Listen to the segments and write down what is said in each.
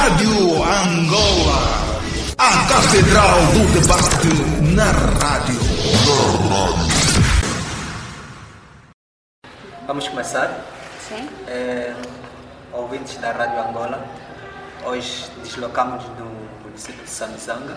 Rádio Angola, a Catedral do Debate na rádio. Vamos começar? Sim. Ouvintes da Rádio Angola, hoje deslocamos do município de Samizanga.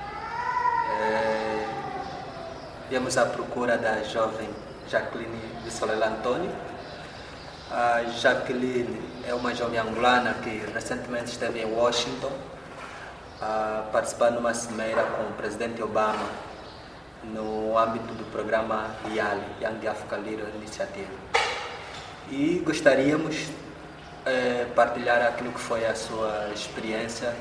Viemos à procura da jovem Jacqueline Bissolela Antônio. A Jacqueline é uma jovem angolana que recentemente esteve em Washington a participar numa cimeira com o presidente Obama no âmbito do programa YALI, Young Africa Leader Initiative. E gostaríamos partilhar aquilo que foi a sua experiência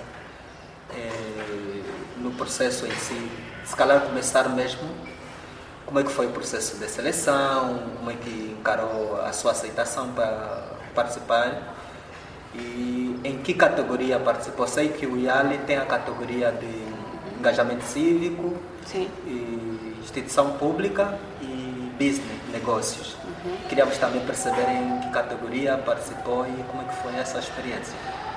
no processo em si. Se calhar começar mesmo, como é que foi o processo de seleção, como é que encarou a sua aceitação para participar e em que categoria participou. Sei que o YALI tem a categoria de engajamento cívico, Sim. E instituição pública e business, negócios. Queríamos também perceber em que categoria participou e como é que foi essa experiência.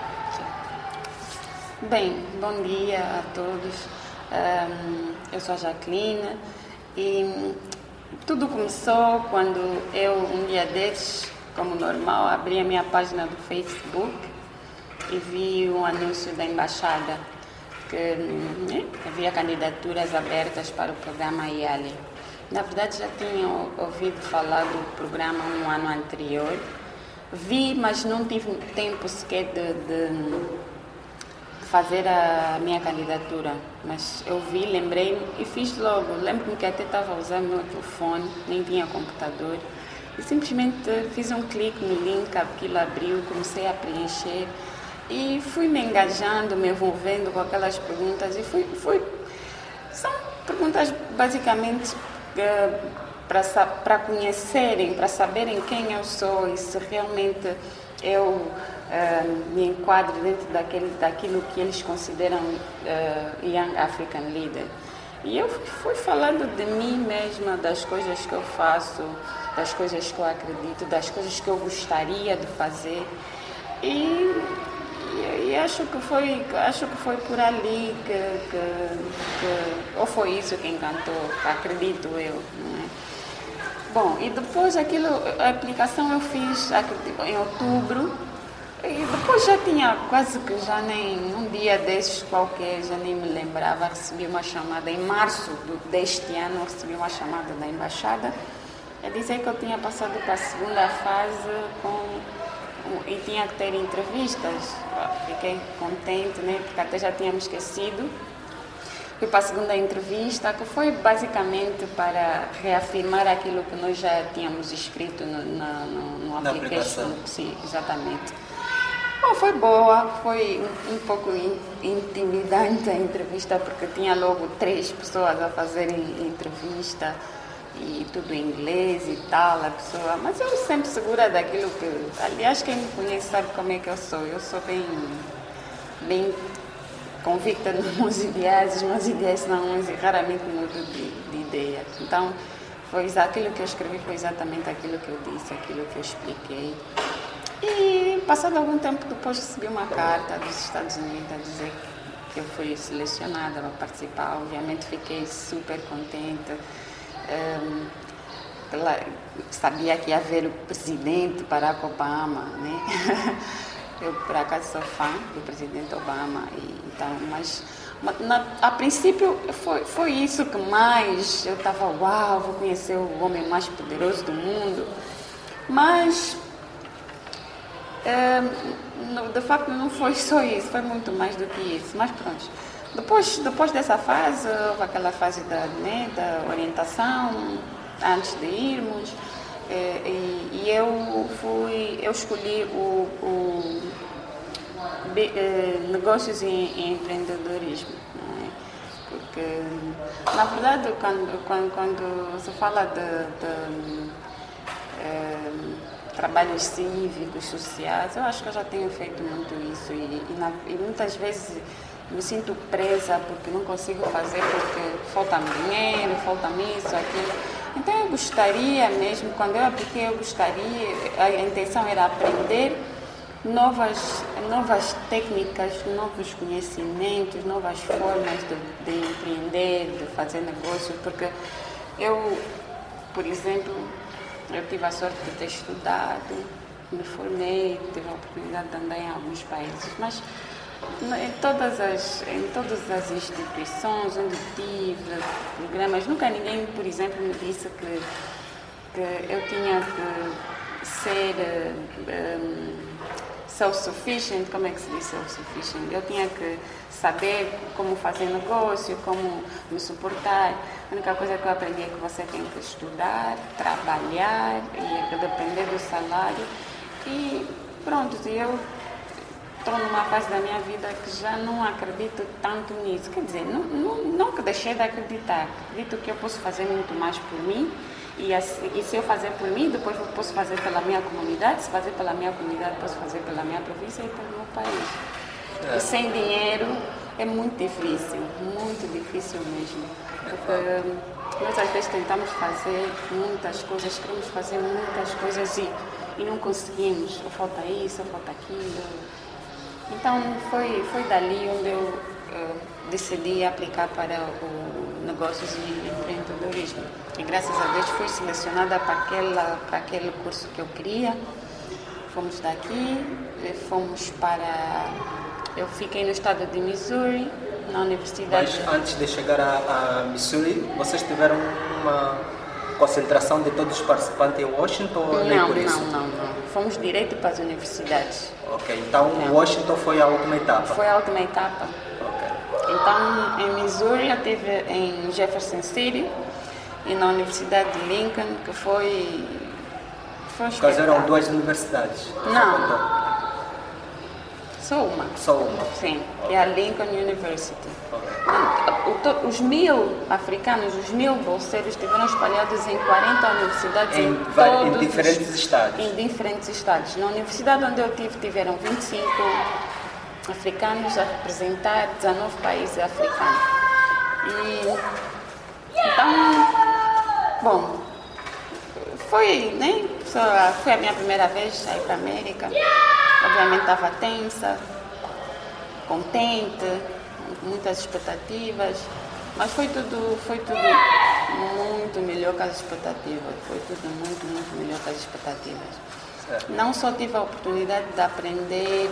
Bem, bom dia a todos. Eu sou a Jacqueline e tudo começou quando eu, um dia desses, como normal, abri a minha página do Facebook e vi um anúncio da embaixada que havia candidaturas abertas para o programa YALI. Na verdade, já tinha ouvido falar do programa no ano anterior. Vi, mas não tive tempo sequer de fazer a minha candidatura. Mas eu vi, lembrei-me e fiz logo. Lembro-me que até estava usando o meu telefone, nem tinha computador. E simplesmente fiz um clique no link, aquilo abriu, comecei a preencher. E fui me engajando, me envolvendo com aquelas perguntas. E são perguntas basicamente para conhecerem, para saberem quem eu sou e se realmente eu me enquadro dentro daquilo que eles consideram Young African Leader. E eu fui falando de mim mesma, das coisas que eu faço, das coisas que eu acredito, das coisas que eu gostaria de fazer. E acho que foi por ali ou foi isso que encantou, acredito eu, não é? Bom, e depois a aplicação eu fiz em outubro e depois já tinha quase que já nem um dia desses qualquer, já nem me lembrava, recebi uma chamada em março deste ano, recebi uma chamada da embaixada a dizer que eu tinha passado para a segunda fase e tinha que ter entrevistas. Fiquei contente, né? Porque até já tínhamos esquecido. Fui para a segunda entrevista, que foi basicamente para reafirmar aquilo que nós já tínhamos escrito no application. Sim, exatamente. Bom, foi boa, foi um pouco intimidante a entrevista, porque tinha logo 3 pessoas a fazerem entrevista. E tudo em inglês e tal, a pessoa... Mas eu sempre segura daquilo que... Aliás, quem me conhece sabe como é que eu sou. Eu sou bem convicta nos meus ideais. Os meus ideais são uns e raramente mudo de ideia. Então, aquilo que eu escrevi foi exatamente aquilo que eu disse, aquilo que eu expliquei. E, passado algum tempo depois, recebi uma carta dos Estados Unidos a dizer que eu fui selecionada para participar. Obviamente, fiquei super contente. Sabia que ia haver o presidente Barack Obama, né? Eu por acaso sou fã do presidente Obama, mas a princípio foi isso que mais eu estava, uau, vou conhecer o homem mais poderoso do mundo, mas de facto não foi só isso, foi muito mais do que isso, mas pronto. Depois dessa fase, houve aquela fase da orientação, antes de irmos, e eu escolhi o negócios e empreendedorismo, não é? Porque, na verdade, quando se fala de trabalhos cívicos, sociais, eu acho que eu já tenho feito muito isso e muitas vezes me sinto presa porque não consigo fazer, porque falta-me dinheiro, falta-me isso, aquilo. Então eu gostaria mesmo, quando eu apliquei, a intenção era aprender novas técnicas, novos conhecimentos, novas formas de empreender, de fazer negócio, porque eu, por exemplo, eu tive a sorte de ter estudado, me formei, tive a oportunidade de andar em alguns países, mas em todas as instituições onde tive programas, nunca ninguém, por exemplo, me disse que eu tinha que ser self-sufficient. Como é que se diz self-sufficient? Eu tinha que saber como fazer negócio, como me suportar. A única coisa que eu aprendi é que você tem que estudar, trabalhar e depender do salário. E pronto, eu estou numa fase da minha vida que já não acredito tanto nisso. Quer dizer, não que deixei de acreditar. Acredito que eu posso fazer muito mais por mim. E se eu fazer por mim, depois eu posso fazer pela minha comunidade. Se fazer pela minha comunidade, posso fazer pela minha província e pelo meu país. E sem dinheiro é muito difícil mesmo. Porque nós às vezes tentamos fazer muitas coisas, queremos fazer muitas coisas e não conseguimos. Ou falta isso, ou falta aquilo. Então foi dali onde eu decidi aplicar para o negócios e empreendedorismo. E graças a Deus fui selecionada para aquele curso que eu queria. Fomos daqui, eu fiquei no estado de Missouri, na universidade. Mas antes de chegar a Missouri, vocês tiveram uma concentração de todos os participantes em Washington? Ou nem por isso? Não. Fomos direto para as universidades. Ok, então Washington foi a última etapa? Foi a última etapa. Ok. Então, em Missouri, eu estive em Jefferson City e na Universidade de Lincoln, que foi Quais eram duas universidades? Não. Só uma. Só uma? Sim, que é a Lincoln University. Okay. Os 1.000 africanos, os 1.000 bolseiros estiveram espalhados em 40 universidades em diferentes estados. Em diferentes estados. Na universidade onde eu tiveram 25 africanos a representar 19 países africanos. Então, bom, foi a minha primeira vez a ir para a América. Obviamente estava tensa, contente, muitas expectativas, mas foi tudo muito melhor que as expectativas. Foi tudo muito melhor que as expectativas. Não só tive a oportunidade de aprender,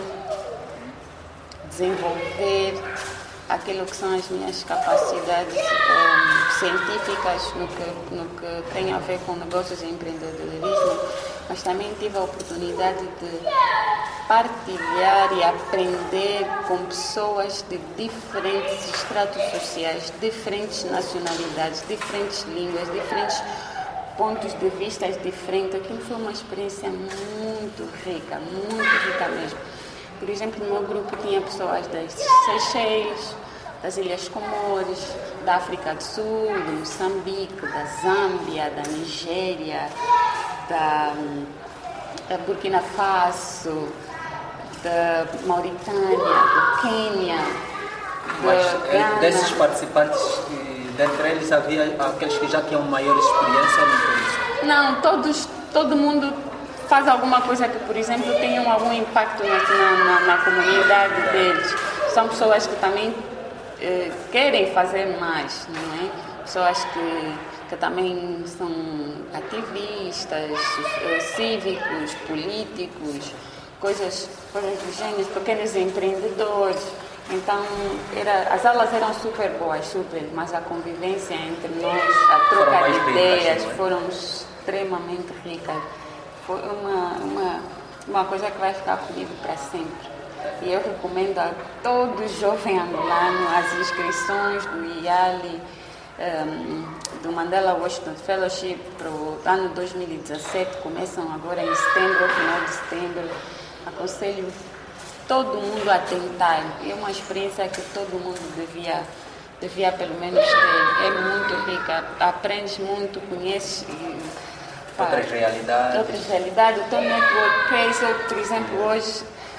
desenvolver aquilo que são as minhas capacidades científicas no que tem a ver com negócios e empreendedorismo, mas também tive a oportunidade de partilhar e aprender com pessoas de diferentes estratos sociais, diferentes nacionalidades, diferentes línguas, diferentes pontos de vista diferentes. Aquilo foi uma experiência muito rica mesmo. Por exemplo, no meu grupo tinha pessoas das Seychelles, das Ilhas Comores, da África do Sul, do Moçambique, da Zâmbia, da Nigéria, da Burkina Faso, da Mauritânia, do Quênia, Mas Gana. desses participantes, dentre eles havia aqueles que já tinham maior experiência ou não foi isso? Não, todo mundo faz alguma coisa que, por exemplo, tenha algum impacto na comunidade deles. São pessoas que também querem fazer mais, não é? Pessoas que também são ativistas, cívicos, políticos, coisas do gênero, pequenos empreendedores. Então, as aulas eram super boas, mas a convivência entre nós, a troca de ideias, foram extremamente ricas. Foi uma coisa que vai ficar comigo para sempre. E eu recomendo a todo jovem angolano as inscrições do IALI, do Mandela Washington Fellowship para o ano 2017, começam agora em setembro, final de setembro. Aconselho todo mundo a tentar. É uma experiência que todo mundo devia pelo menos ter. É muito rica, aprendes muito, conheces outras realidades. O teu network case. Eu, por exemplo, hoje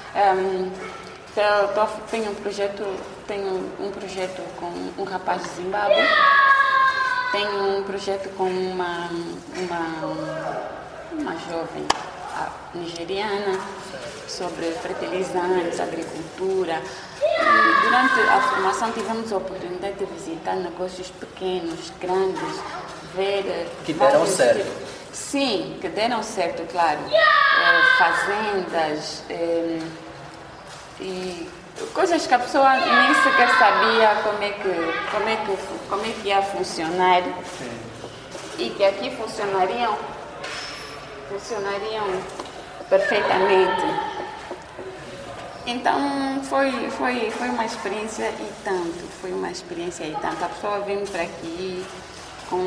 tenho um projeto com um rapaz de Zimbábue, tenho um projeto com uma jovem nigeriana, sobre fertilizantes, agricultura. E durante a formação tivemos a oportunidade de visitar negócios pequenos, grandes, ver... Que deram certo. Sim, que deram certo, claro. Fazendas e coisas que a pessoa nem sequer sabia como é que ia funcionar. Sim. E que aqui funcionariam perfeitamente. Então foi uma experiência e tanto. A pessoa vem para aqui com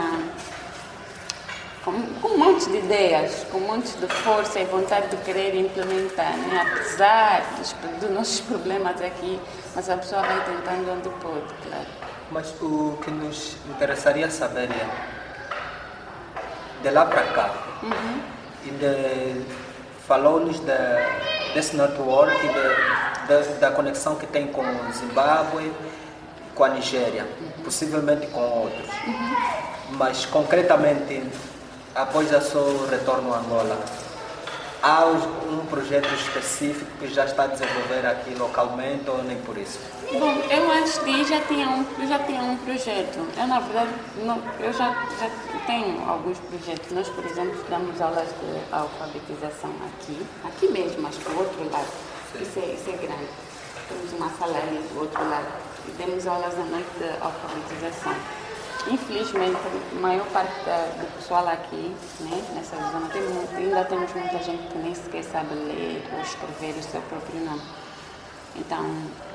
um monte de ideias, com um monte de força e vontade de querer implementar, né? Apesar dos nossos problemas aqui, mas a pessoa vai tentando onde pode, claro. Mas o que nos interessaria saber é, de lá para cá, falou-nos desse network, da conexão que tem com o Zimbábue, com a Nigéria, possivelmente com outros. Mas concretamente, após o seu retorno a Angola, há um projeto específico que já está a desenvolver aqui localmente ou nem por isso? Bom, eu antes de ir já tinha um projeto. Eu, na verdade, eu já tenho alguns projetos. Nós, por exemplo, damos aulas de alfabetização aqui mesmo, mas para o outro lado. Isso é grande. Temos uma sala ali do outro lado e demos aulas à noite de alfabetização. Infelizmente, a maior parte do pessoal aqui, né, nessa zona, ainda temos muita gente que nem sequer sabe ler ou escrever o seu próprio nome. Então,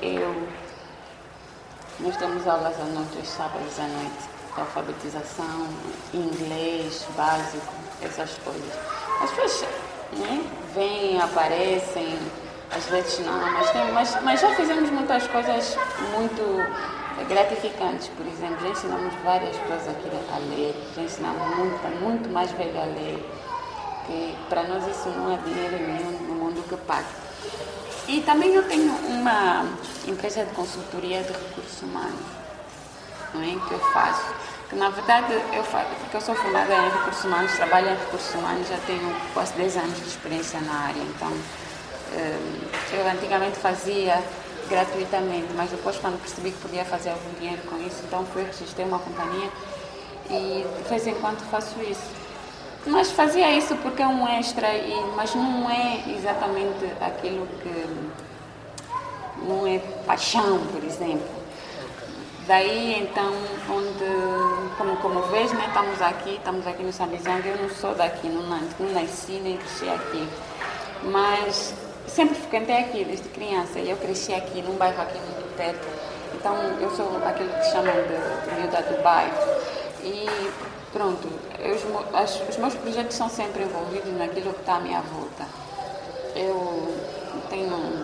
nós temos aulas à noite, aos sábados à noite, de alfabetização, inglês básico, essas coisas. As pessoas, né, vêm, aparecem, às vezes não, mas já fizemos muitas coisas muito gratificantes. Por exemplo, já ensinamos várias pessoas aqui a ler, já ensinamos muito mais velho a ler, que para nós isso não é dinheiro nenhum no mundo que pague. E também eu tenho uma empresa de consultoria de recursos humanos, não é, que eu faço, que na verdade eu faço, porque eu sou formada em recursos humanos, trabalho em recursos humanos, já tenho quase 10 anos de experiência na área. Então, eu antigamente fazia gratuitamente, mas depois, quando percebi que podia fazer algum dinheiro com isso, então registrei uma companhia e de vez em quando faço isso. Mas fazia isso porque é um extra, mas não é exatamente aquilo que... não é paixão, por exemplo. Daí, então, como vês, né, estamos aqui no Sambizanga. Eu não sou daqui, não nasci nem cresci aqui, mas sempre frequentei aqui desde criança e eu cresci aqui num bairro aqui muito perto. Então eu sou aquilo que chamam de miúda do bairro. E pronto, os meus projetos são sempre envolvidos naquilo que está à minha volta. Eu tenho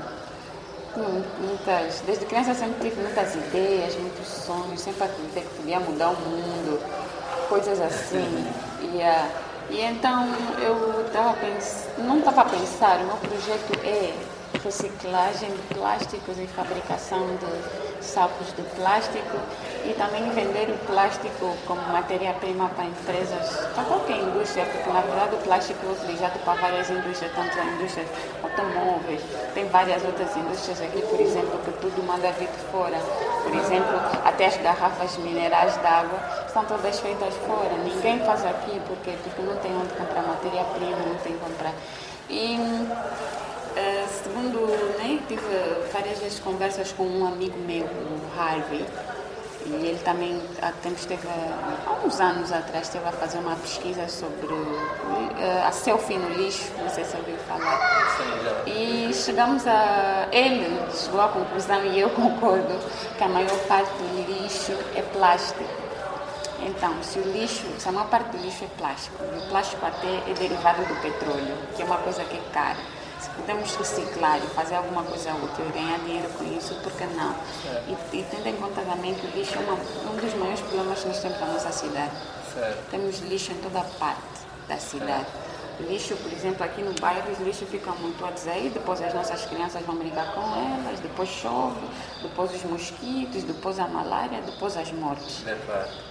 desde criança sempre tive muitas ideias, muitos sonhos, sempre acreditei que podia mudar o mundo, coisas assim. E então eu não estava a pensar, o meu projeto é reciclagem de plásticos e fabricação de sacos de plástico e também vender o plástico como matéria-prima para empresas, para qualquer indústria, porque na verdade o plástico é utilizado para várias indústrias, tanto a indústria automóveis, tem várias outras indústrias aqui, por exemplo, que tudo manda vir de fora. Por exemplo, até as garrafas minerais de água estão todas feitas fora. Ninguém faz aqui porque não tem onde comprar matéria-prima, não tem onde comprar. E segundo, né, tive várias vezes conversas com um amigo meu, o Harvey, e ele também há uns anos atrás esteve a fazer uma pesquisa sobre a selfie no lixo, não sei se ouviu falar. E ele chegou à conclusão, e eu concordo, que a maior parte do lixo é plástico. Então, se a maior parte do lixo é plástico, e o plástico até é derivado do petróleo, que é uma coisa que é cara. Se podemos reciclar e fazer alguma coisa útil e ganhar dinheiro com isso, por que não? E tendo em conta também que o lixo é um dos maiores problemas que nós temos na nossa cidade. Temos lixo em toda parte da cidade. O lixo, por exemplo, aqui no bairro, os lixos ficam amontoados aí, depois as nossas crianças vão brincar com elas, depois chove, depois os mosquitos, depois a malária, depois as mortes.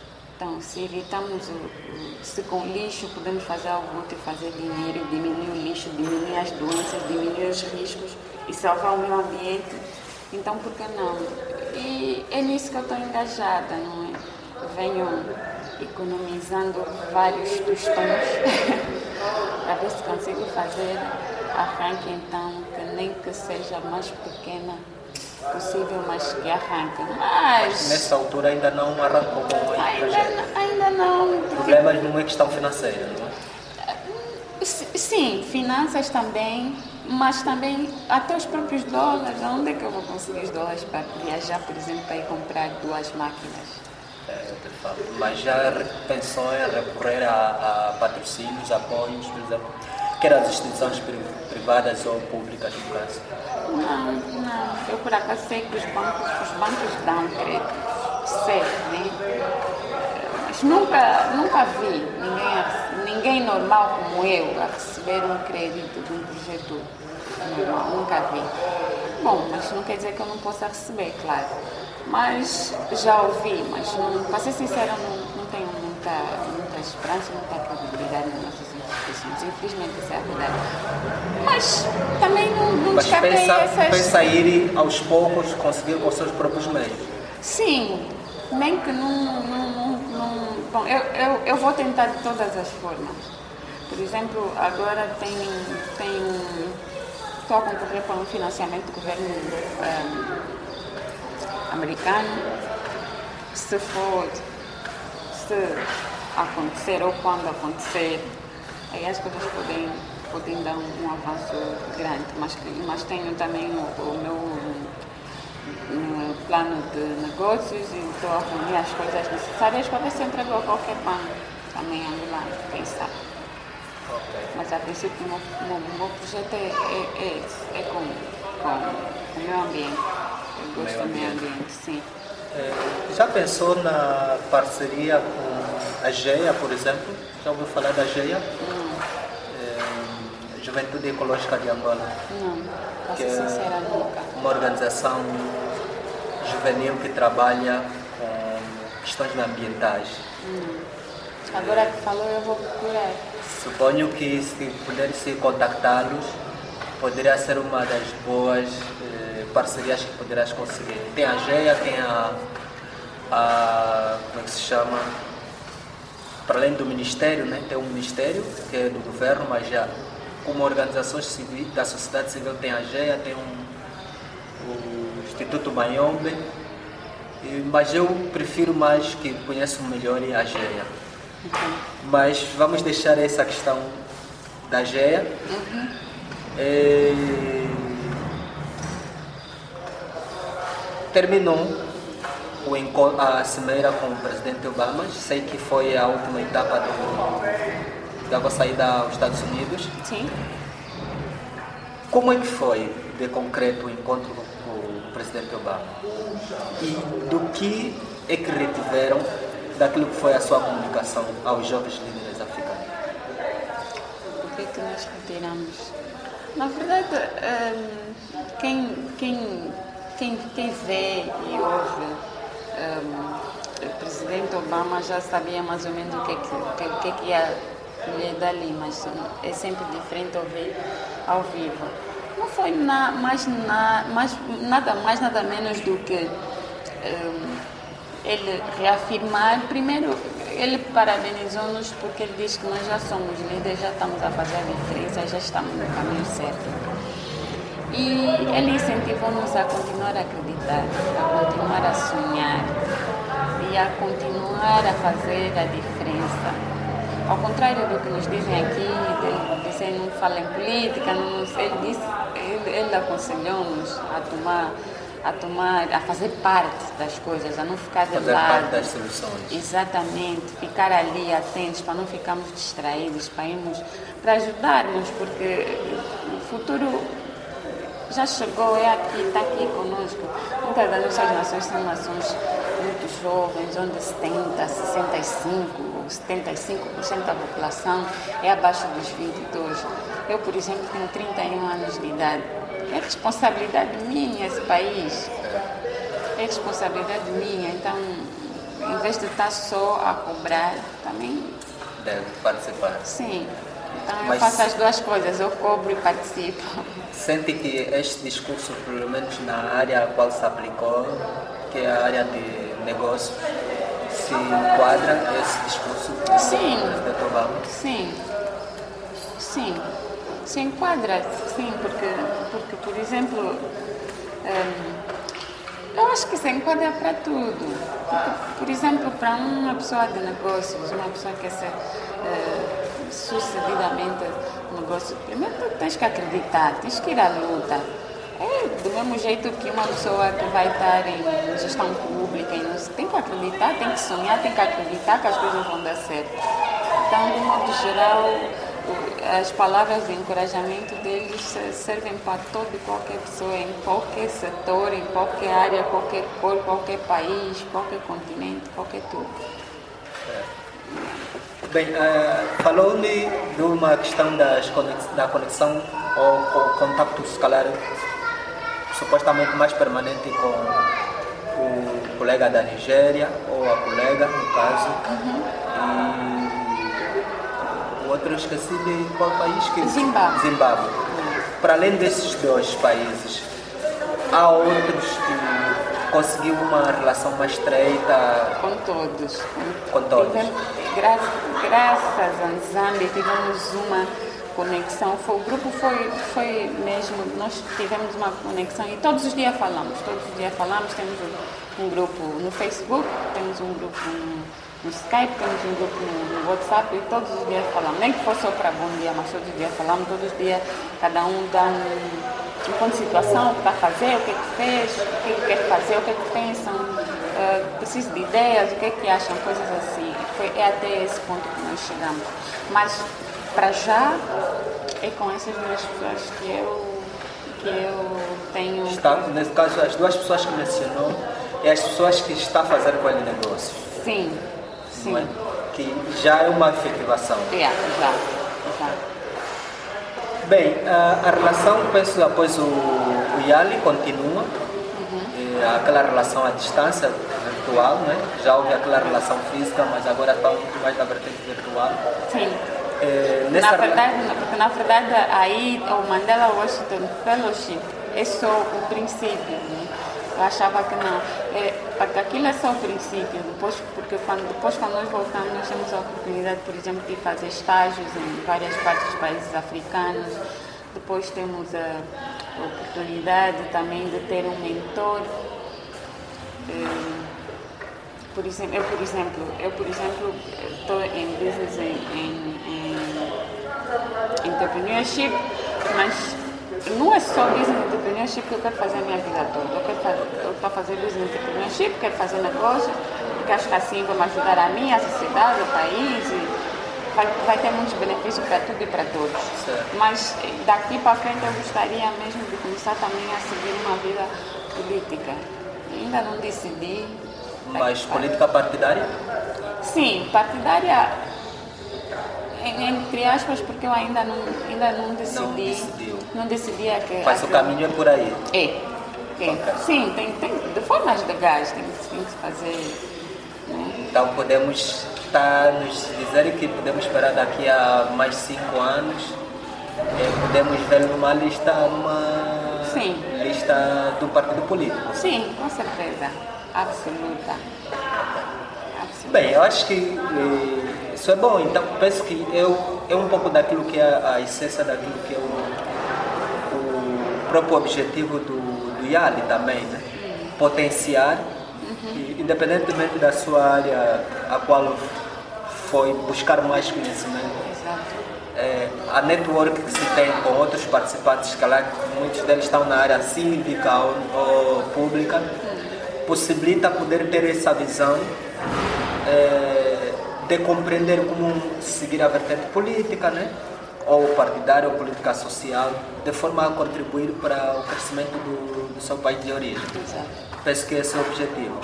Então, se evitamos, se com lixo podemos fazer algo útil, fazer dinheiro, diminuir o lixo, diminuir as doenças, diminuir os riscos e salvar o meio ambiente, então por que não? E é nisso que eu estou engajada, não é? Venho economizando vários tostões para ver se consigo fazer arranque, então, que nem que seja a mais pequena possível, mas que arranque. Mas nessa altura ainda não arrancou com o projeto. Ainda não. O problema não é questão financeira, não é? Sim, finanças também, mas também até os próprios dólares. Onde é que eu vou conseguir os dólares para viajar, por exemplo, para ir comprar 2 máquinas? De fato. Mas já pensou em recorrer a patrocínios, apoios, por exemplo, quer as instituições privadas ou públicas, no caso? Não. Eu por acaso sei que os bancos dão crédito, sei, né? Mas nunca vi ninguém normal como eu a receber um crédito de um projeto normal, nunca vi. Bom, mas não quer dizer que eu não possa receber, claro. Mas já ouvi, mas para ser sincera, não tenho muita esperança, muita credibilidade nas nossas instituições. Infelizmente, isso é a verdade. Mas também não descartei essas... pensa ir aos poucos conseguir com os seus próprios meios. Sim, nem que não... Bom, eu vou tentar de todas as formas. Por exemplo, agora estou a concorrer para um financiamento do governo americano. Se acontecer ou quando acontecer, aí as coisas podem dar um avanço grande, mas tenho também o meu plano de negócios e estou a reunir as coisas necessárias para ver se entrego a qualquer banco, também angolano, quem sabe. Okay. Mas a princípio o meu projeto é com o meio ambiente. Eu gosto do meio ambiente, sim. Já pensou na parceria com a GEA, por exemplo? Já ouviu falar da GEA? Juventude Ecológica de Angola. Não, para ser sincera, nunca. Uma organização juvenil que trabalha com questões ambientais. Agora que falou, eu vou procurar. Suponho que se pudesse contactá-los, poderia ser uma das boas parcerias que poderás conseguir. Tem a GEA, tem como é que se chama? Para além do Ministério, né? Tem um Ministério que é do governo, mas já como organizações civis, da sociedade civil tem a GEA, tem o Instituto Mayombe, mas eu prefiro mais, que conheço melhor, a GEA. Mas vamos deixar essa questão da GEA. Terminou a cimeira com o presidente Obama. Sei que foi a última etapa da vossa ida aos Estados Unidos. Sim. Como é que foi, de concreto, o encontro com o presidente Obama? E do que é que retiveram daquilo que foi a sua comunicação aos jovens líderes africanos? O que é que nós retiramos? Na verdade, quem vê e ouve o presidente Obama já sabia mais ou menos o que é que ia colher dali, mas é sempre diferente ouvir ao vivo. Não foi nada mais, nada menos do que ele reafirmar. Primeiro, ele parabenizou-nos porque ele diz que nós já somos líderes, já estamos a fazer a diferença, já estamos no caminho certo. E ele incentivou-nos a continuar a acreditar, a continuar a sonhar e a continuar a fazer a diferença. Ao contrário do que nos dizem aqui, dizem não fala em política, ele aconselhou-nos a fazer parte das coisas, a não ficar de lado. Fazer parte das soluções. Exatamente, ficar ali atentos para não ficarmos distraídos, para ajudarmos, porque o futuro já chegou, está aqui conosco. Muitas das nossas nações são nações muito jovens, onde 75% da população é abaixo dos 22. Eu, por exemplo, tenho 31 anos de idade. É responsabilidade minha esse país. É responsabilidade minha. Então, em vez de estar só a cobrar, também... Deve participar. Sim. Então eu Mas faço as duas coisas, eu cobro e participo. sente que este discurso, pelo menos na área a qual se aplicou, que é a área de negócio, se enquadra esse discurso Sim. do Dr. Obama? Sim. Sim. Se enquadra, sim, porque por exemplo, eu acho que se enquadra para tudo. Porque, por exemplo, para uma pessoa de negócios, uma pessoa que quer ser sucedidamente negócio, primeiro tu tens que acreditar, tens que ir à luta. É do mesmo jeito que uma pessoa que vai estar em gestão pública, tem que acreditar, tem que sonhar, tem que acreditar que as coisas vão dar certo. Então, de modo geral, as palavras de encorajamento deles servem para toda e qualquer pessoa, em qualquer setor, em qualquer área, qualquer cor, qualquer país, qualquer continente, qualquer tudo. Bem, falou-me de uma questão da conexão ou contacto, se calhar, supostamente mais permanente com o colega da Nigéria, ou a colega, no caso, e o outro eu esqueci de qual país que... Zimbábue. Para além desses dois países, há outros que conseguiu uma relação mais estreita? Com todos. Com todos. Graças a Zâmbia tivemos uma conexão. O grupo foi mesmo, nós tivemos uma conexão e todos os dias falamos. Temos um grupo no Facebook, temos um grupo no Skype, temos um grupo no WhatsApp e todos os dias falamos. Nem que fosse só para bom dia, mas todos os dias falamos, todos os dias cada um dá um ponto de situação, o que está a fazer, o que é que fez, o que é que quer fazer, o que é que pensam, precisa de ideias, o que é que acham, coisas assim. É até esse ponto que nós chegamos. Mas, para já, é com essas duas pessoas que eu tenho... Nesse caso, as duas pessoas que mencionou, é as pessoas que está a fazer com ele negócio. Sim. Não é? Que já é uma efetivação. Já. Bem, a relação, penso, após o IALI continua, aquela relação à distância virtual, né? Já houve aquela relação física, mas agora está muito mais na vertente virtual. Sim. Na verdade, aí o Mandela Washington Fellowship é só o princípio, né? Eu achava que não. Porque aquilo é só o princípio. Depois quando nós voltamos, nós temos a oportunidade, por exemplo, de fazer estágios em várias partes dos países africanos. Depois temos a oportunidade também de ter um mentor. Eu, por exemplo, estou em business em entrepreneurship, mas não é só business entrepreneurship que eu quero fazer a minha vida toda. Eu estou a fazer business entrepreneurship, quero fazer negócio, porque acho que assim vai me ajudar a mim, a sociedade, o país, e vai ter muitos benefícios para tudo e para todos. Certo. Mas daqui para frente eu gostaria mesmo de começar também a seguir uma vida política. Ainda não decidi. Mas política partidária? Sim, partidária, entre aspas, porque eu ainda não decidi. Não decidi Mas o caminho é por aí. Sim, tem de formas legais, tem que fazer. Né? Então podemos nos dizer que podemos esperar daqui a mais 5 anos, podemos ver numa lista, lista do partido político. Sim, com certeza. Absoluta. Bem, eu acho que isso é bom, então penso que é um pouco daquilo que é a essência daquilo que é o próprio objetivo do IALI também, né? Potenciar, independentemente da sua área a qual foi buscar mais conhecimento. A network que se tem com outros participantes, que lá, muitos deles estão na área cívica ou pública, possibilita poder ter essa visão de compreender como seguir a vertente política, né? Ou partidária ou política social, de forma a contribuir para o crescimento do seu país de origem. Exato. Penso que esse é o objetivo.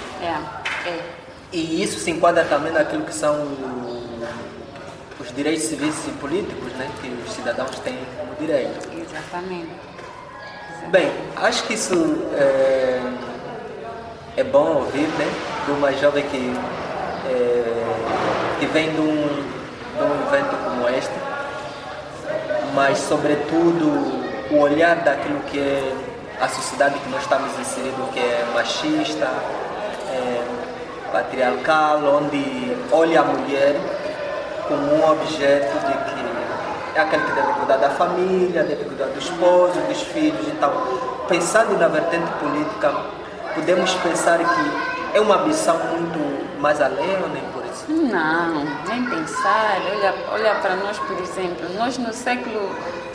E isso se enquadra também naquilo que são os direitos civis e políticos, né? Que os cidadãos têm como direito. Exatamente. Bem, acho que isso é bom ouvir, né? De uma jovem que que vem de um evento como este, mas sobretudo o olhar daquilo que é a sociedade que nós estamos inseridos, que é machista, patriarcal, onde olha a mulher como um objeto de que é aquele que deve cuidar da família, deve cuidar do esposo, dos filhos. Então, pensando na vertente política, podemos pensar que é uma ambição muito mais além ou nem por isso? Não, nem pensar. Olha para nós, por exemplo, nós no século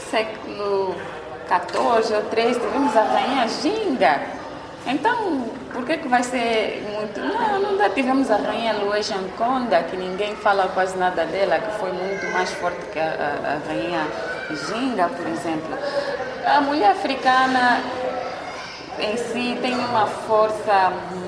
XIV ou XIII tivemos a rainha Ginga. Então, por que vai ser muito... Não tivemos a rainha Luísa Nkonda, que ninguém fala quase nada dela, que foi muito mais forte que a rainha Ginga, por exemplo. A mulher africana em si tem uma força...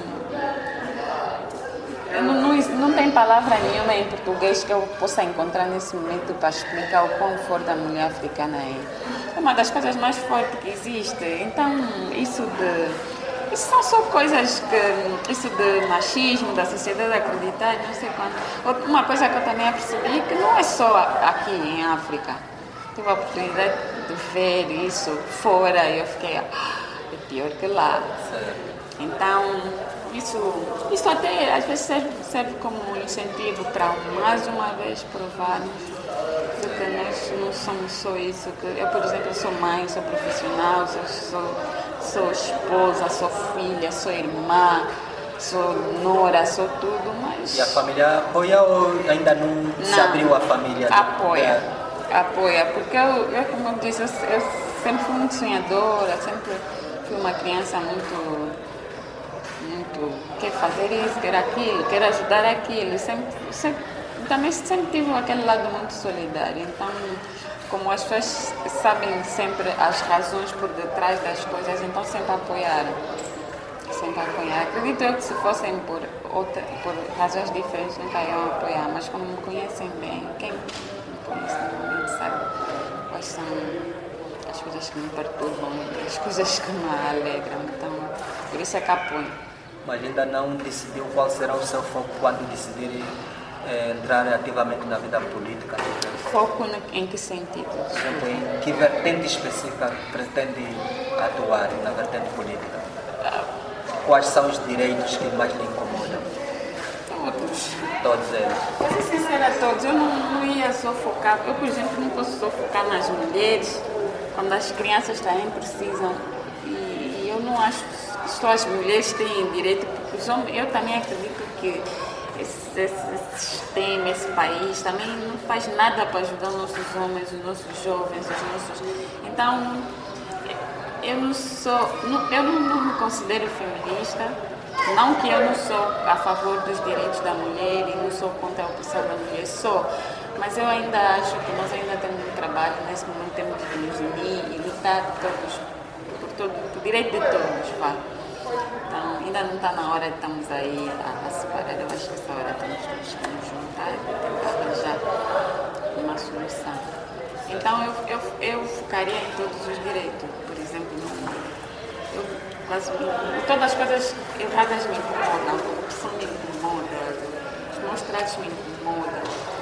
Não tem palavra nenhuma em português que eu possa encontrar nesse momento para explicar o quão forte a mulher africana é. É uma das coisas mais fortes que existe. Então, isso são só coisas que... Isso de machismo, da sociedade acreditar, não sei quanto. Uma coisa que eu também percebi que não é só aqui em África. Tive a oportunidade de ver isso fora e eu fiquei... é pior que lá. Então... Isso até às vezes serve como um incentivo para mais uma vez provarmos que nós não somos só isso. Que eu, por exemplo, sou mãe, sou profissional, sou esposa, sou filha, sou irmã, sou nora, sou tudo, mas... E a família apoia ou ainda não se abriu a família? Apoia, porque eu como eu disse, eu sempre fui muito sonhadora, sempre fui uma criança muito quer fazer isso, quer aquilo, quer ajudar aquilo. Também sempre tive aquele lado muito solidário. Então, como as pessoas sabem sempre as razões por detrás das coisas, então sempre apoiaram. Acredito eu que se fossem por razões diferentes nunca iam apoiar, mas como me conhecem bem, quem me conhece normalmente sabe quais são as coisas que me perturbam e as coisas que me alegram. Então, por isso é que apoio. Mas ainda não decidiu qual será o seu foco quando decidir entrar ativamente na vida política? Foco em que sentido? Em que vertente específica pretende atuar na vertente política? Quais são os direitos que mais lhe incomodam? Todos eles? Para ser sincera, todos. Eu não ia só focar. Eu, por exemplo, não posso só focar nas mulheres, quando as crianças também precisam. E eu não acho que só as mulheres têm direito, porque os homens, eu também acredito que esse sistema, esse país também não faz nada para ajudar os nossos homens, os nossos jovens, Então, eu não me considero feminista, não que eu não sou a favor dos direitos da mulher e não sou contra a opressão da mulher, mas eu ainda acho que nós ainda temos um trabalho, nesse momento temos que nos unir e lutar por direito de todos, Então, ainda não está na hora de estamos aí a separar. Eu acho que essa hora temos todos que nos juntar e tentar arranjar uma solução. Então, eu focaria em todos os direitos. Por exemplo, todas as coisas erradas me incomodam, a corrupção me incomoda, os maus tratos me incomodam,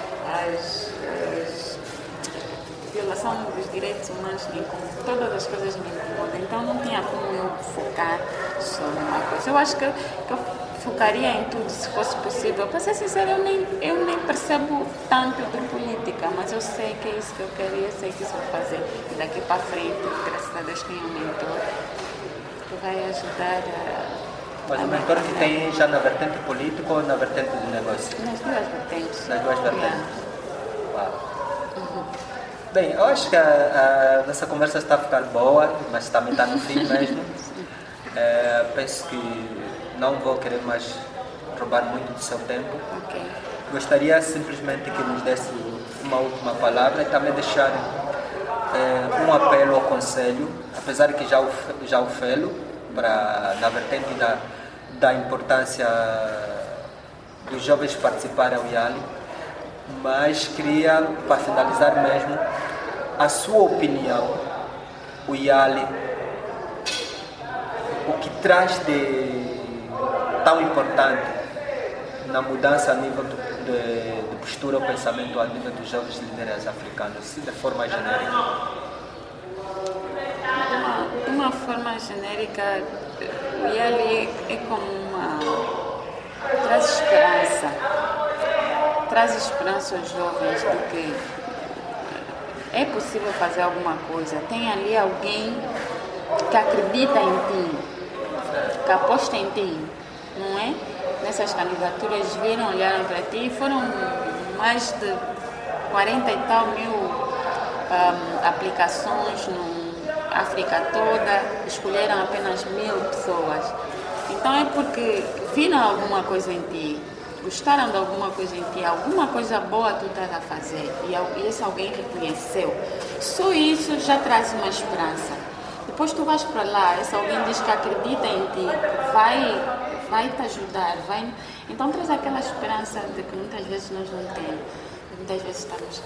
a violação dos direitos humanos me incomoda, todas as coisas me incomodam. Então não tinha como eu focar só numa coisa. Eu acho que eu focaria em tudo se fosse possível. Para ser sincera, eu nem percebo tanto de política, mas eu sei que é isso que eu quero e eu sei que isso vou fazer. E daqui para frente, graças a Deus, tenho um mentor que vai ajudar a... Mas o mentor que tem já na vertente política ou na vertente do negócio? Nas duas vertentes. Nas duas vertentes. Uau. Bem, eu acho que a nossa conversa está a ficar boa, mas também está no fim mesmo. Penso que não vou querer mais roubar muito do seu tempo. Okay. Gostaria simplesmente que nos desse uma última palavra e também deixar um apelo ao Conselho, apesar de que já o felo, na vertente da importância dos jovens participarem ao IALI, mas queria, para finalizar mesmo, a sua opinião, o IALI, o que traz de tão importante na mudança a nível de postura ou pensamento a nível dos jovens líderes africanos, se de forma genérica? De uma forma genérica, o IEL é como traz esperança aos jovens de que é possível fazer alguma coisa. Tem ali alguém que acredita em ti, que aposta em ti, não é? Nessas candidaturas viram, olharam para ti, foram mais de 40 e tal mil aplicações na África toda, escolheram apenas 1000 pessoas. Então é porque viram alguma coisa em ti, gostaram de alguma coisa em ti, alguma coisa boa tu estás a fazer e esse alguém reconheceu. Só isso já traz uma esperança. Depois tu vais para lá, esse alguém diz que acredita em ti, vai te ajudar, então traz aquela esperança de que muitas vezes nós não temos, muitas vezes estamos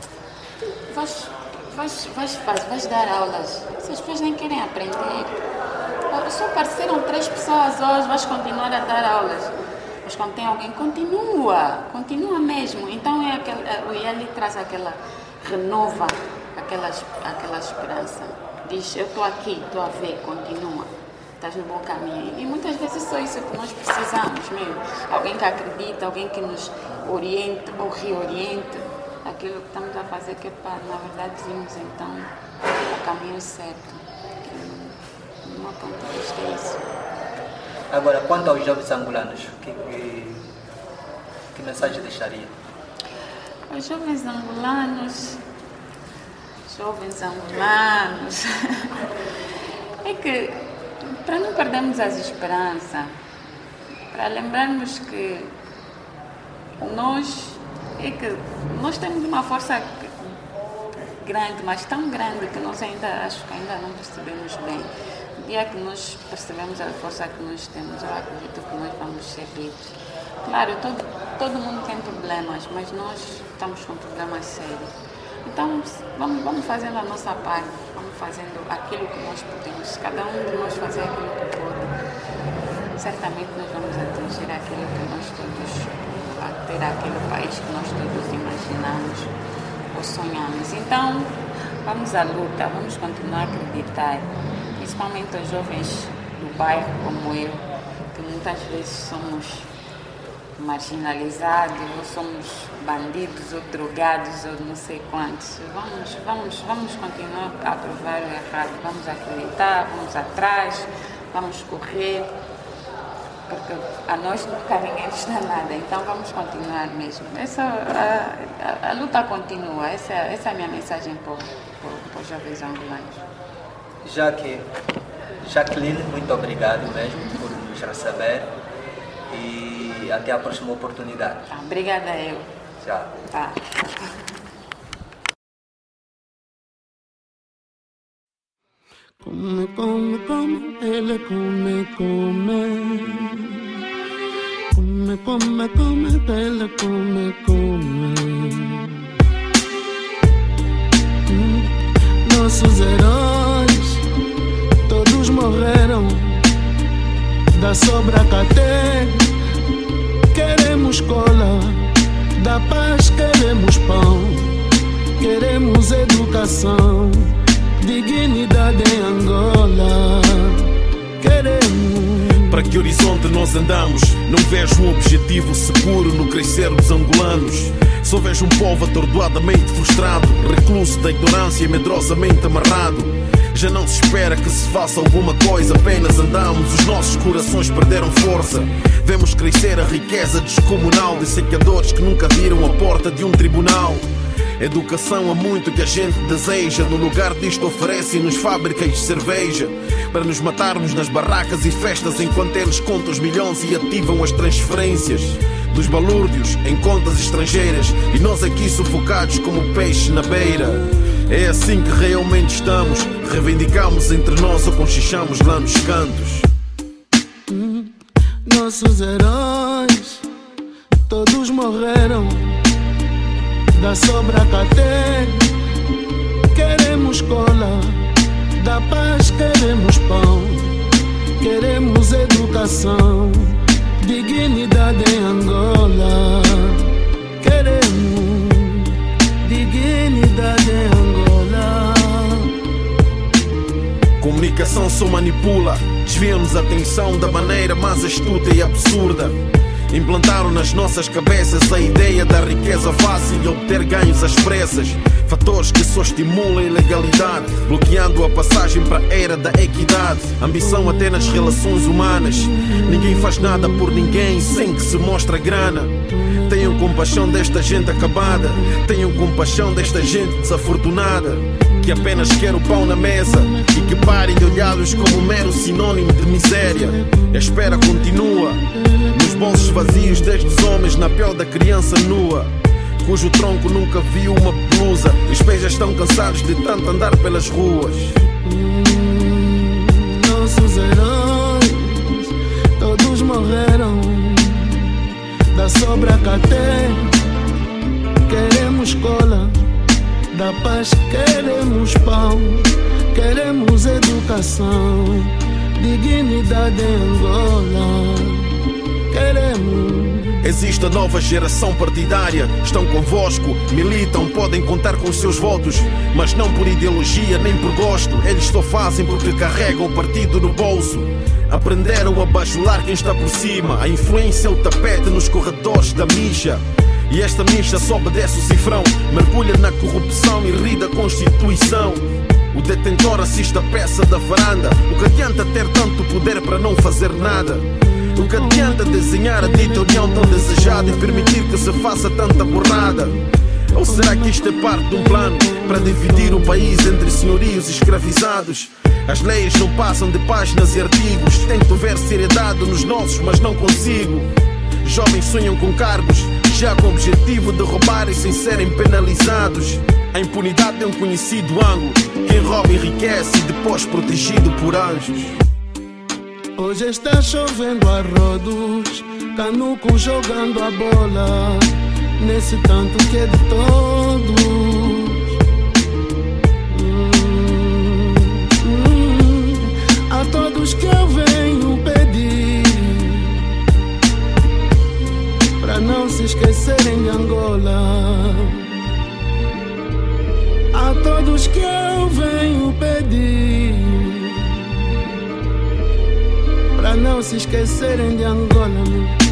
vais dar aulas, essas pessoas nem querem aprender, só apareceram 3 pessoas hoje, vais continuar a dar aulas, mas quando tem alguém, continua mesmo, então o IEL traz renova aquela esperança, diz, eu estou aqui, estou a ver, continua. Estás no bom caminho. E muitas vezes é só isso que nós precisamos mesmo. Alguém que acredita, alguém que nos oriente ou reoriente aquilo que estamos a fazer, que é para, na verdade, irmos então ao caminho certo. Do meu ponto de vista é isso. Agora, quanto aos jovens angolanos, que mensagem deixaria? Os jovens angolanos é que para não perdermos as esperanças, para lembrarmos que nós temos uma força grande, mas tão grande que nós acho que ainda não percebemos bem. No dia que nós percebemos a força que nós temos, eu acredito que nós vamos ser livres. Claro, todo mundo tem problemas, mas nós estamos com problemas sérios. Então, vamos fazendo a nossa parte, vamos fazendo aquilo que nós podemos, cada um de nós fazer aquilo que pode. Certamente nós vamos atingir aquilo que nós todos, ter aquele país que nós todos imaginamos ou sonhamos. Então, vamos à luta, vamos continuar a acreditar, principalmente os jovens do bairro como eu, que muitas vezes somos marginalizados, ou somos bandidos, ou drogados, ou não sei quantos. Vamos continuar a provar o errado, vamos acreditar, vamos atrás, vamos correr, porque a nós nunca ninguém nos dá nada, então vamos continuar mesmo. A luta continua, essa é a minha mensagem para os jovens angolanos. Jacqueline, muito obrigado mesmo por nos receber e até a próxima oportunidade. Obrigada eu. Tchau. Tá. Come, ele come. Come, ele come. Nossos heróis todos morreram, da sobra caté queremos cola, da paz queremos pão, queremos educação, dignidade em Angola, queremos. Para que horizonte nós andamos? Não vejo um objetivo seguro no crescer dos angolanos. Só vejo um povo atordoadamente frustrado, recluso da ignorância e medrosamente amarrado. Já não se espera que se faça alguma coisa, apenas andamos, os nossos corações perderam força. Vemos crescer a riqueza descomunal de secadores que nunca viram a porta de um tribunal. Educação há muito que a gente deseja, no lugar disto oferecem-nos fábricas de cerveja, para nos matarmos nas barracas e festas enquanto eles contam os milhões e ativam as transferências dos balúrdios em contas estrangeiras, e nós aqui sufocados como peixe na beira. É assim que realmente estamos, reivindicamos entre nós ou conchichamos lá nos cantos. Nossos heróis todos morreram, da sobra caté queremos cola, da paz queremos pão, queremos educação, dignidade em Angola. Queremos dignidade em Angola. Comunicação só manipula, desviamos a atenção da maneira mais astuta e absurda. Implantaram nas nossas cabeças a ideia da riqueza fácil e obter ganhos às pressas. Fatores que só estimulam a ilegalidade, bloqueando a passagem para a era da equidade. Ambição até nas relações humanas. Ninguém faz nada por ninguém sem que se mostre grana. Tenham compaixão desta gente acabada. Tenham compaixão desta gente desafortunada, que apenas quer o pão na mesa e que parem de olhá-los como um mero sinônimo de miséria. A espera continua, nos bolsos vazios destes homens, na pele da criança nua, cujo tronco nunca viu uma blusa. Os pés já estão cansados de tanto andar pelas ruas. Nossos heróis todos morreram da sobra caté. Queremos cola da paz, queremos pão, queremos educação, dignidade em Angola. Queremos. Existe a nova geração partidária, estão convosco, militam, podem contar com os seus votos, mas não por ideologia nem por gosto. Eles só fazem porque carregam o partido no bolso. Aprenderam a bajular quem está por cima. A influência é o tapete nos corredores da mija. E esta micha só obedece o cifrão, mergulha na corrupção e ri da Constituição. O detentor assiste a peça da varanda. O que adianta ter tanto poder para não fazer nada? O que adianta desenhar a dita união tão desejada e permitir que se faça tanta burrada? Ou será que isto é parte de um plano para dividir o país entre senhorios e escravizados? As leis não passam de páginas e artigos. Tento ver seriedade nos nossos, mas não consigo. Jovens sonham com cargos, já com o objetivo de roubarem sem serem penalizados. A impunidade é um conhecido ângulo. Quem rouba enriquece e depois protegido por anjos. Hoje está chovendo a rodos, canuco jogando a bola, nesse tanto que é de todos. A todos que eu venho pedir para não se esquecerem de Angola. A todos que eu venho pedir para não se esquecerem de Angola.